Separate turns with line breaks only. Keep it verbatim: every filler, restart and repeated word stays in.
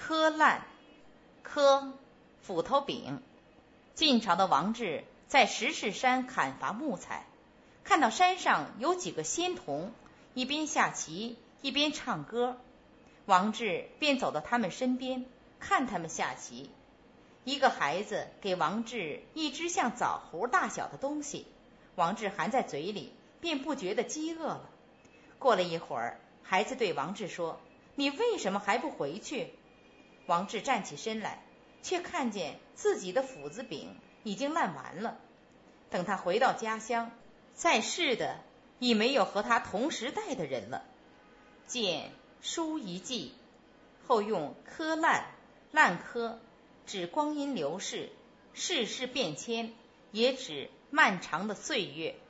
磕烂，磕，斧头柄。晋朝的王志在石室山砍伐木材，看到山上有几个仙童，一边下棋一边唱歌，王志便走到他们身边，看他们下棋。一个孩子给王志一只像枣核大小的东西，王志含在嘴里，便不觉得饥饿了。过了一会儿，孩子对王志说：“你为什么还不回去？”王志站起身来，却看见自己的斧子柄已经烂完了。等他回到家乡，在世的已没有和他同时代的人了。见书一记，后用磕烂、烂磕指光阴流逝，世事变迁，也指漫长的岁月。